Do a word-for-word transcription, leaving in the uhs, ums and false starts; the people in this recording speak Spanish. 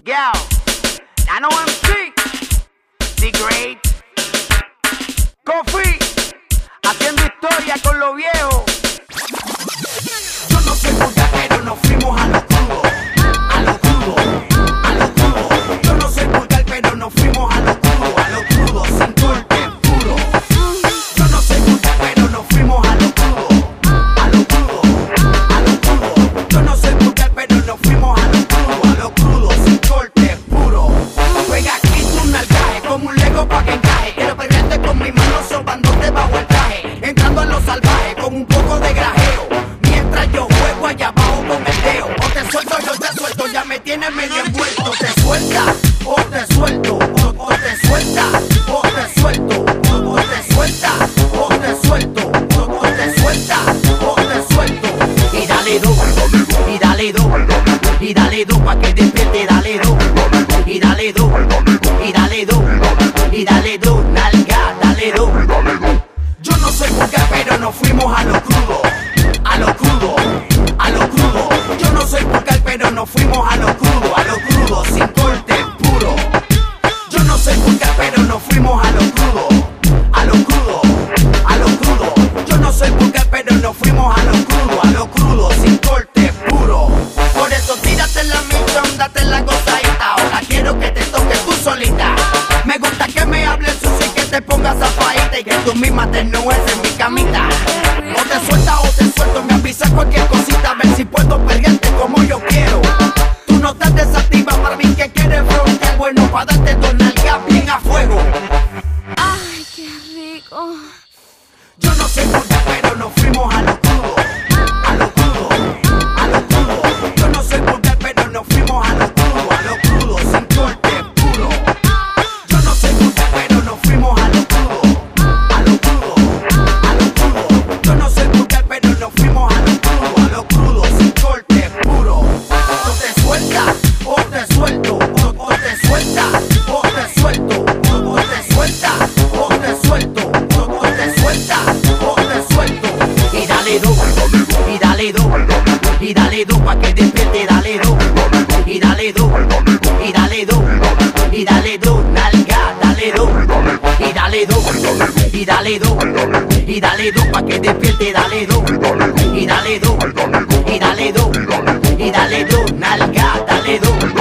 Yo, Nano M C, The Great, Kofi, haciendo historia con lo viejo. Yo no soy vulgar, pero nos fuimos a lo crudo, a lo crudo, a lo crudo. Yo no soy vulgar, pero nos fuimos a lo crudo, a lo crudo, sin corte, puro. Yo no soy vulgar, pero nos fuimos a lo crudo, a lo crudo, a lo crudo. Yo no soy vulgar, pero nos fuimos a lo crudo, a lo crudo, sin corte, puro. Juega aquí tu nalgaje, como un Lego pa' que encaje. Quiero pegarte con mi mano sobándote bajo el traje, entrando a lo salvaje con un poco de grajeo. Yo juego allá abajo con el dedo. O te suelto, yo te suelto, ya me tienes medio envuelto. Te suelta, o te suelto, o, o te suelta, o te suelto, o, o te suelta, o te suelto, o, o te suelta, o te suelto. Y dale do, y dale do, y dale do pa' que despierte, dale do, y dale do, y dale do, y dale do, nalga, dale do. Yo no soy vulgar, pero nos fuimos a lo crudo, a lo crudo, a lo crudo. Yo no soy vulgar, pero nos fuimos a lo crudo, a lo crudo, sin corte, puro. Yo no soy vulgar, pero nos fuimos a lo crudo, a lo crudo, a lo crudo. Yo no soy vulgar, pero nos fuimos a lo crudo, a lo crudo, sin corte, puro. Por eso tírate la misión, date la gozadita. Ahora quiero que te toques tú solita. Me gusta que me hables sucio y que te pongas zapadita y que tú misma te nueces en mi camita. O te suelta o te suelto, me avisa cualquier cosita, a ver si puedo pelearte como yo quiero. Tú no estás desactiva para mí que quieres frontear, bueno para darte dos nalgas bien a fuego. Ay, qué rico. Yo no soy vulgar, pero nos fuimos a lo crudo, a lo crudo, a lo crudo. Yo no soy vulgar, pero nos fuimos a lo crudo, a lo crudo, sin corte, puro. Yo no soy vulgar, pero nos fuimos a lo crudo, a lo crudo, a lo crudo. Yo no soy vulgar, pero nos fuimos a lo crudo, a lo crudo, sin corte, puro. O te suelta, o te suelto, o, o te suelta, o te suelto, o, o te suelta, o te suelto, o, o te suelta, o te suelto. Y dale do, y dale do, y dale do pa' que despierte, dale do, y dale do, y dale do, y dale do, nalga, dale do, y dale do, y dale do, y dale do pa' que despierte, dale do, y dale do, y dale do, y dale do, nalga, dale do.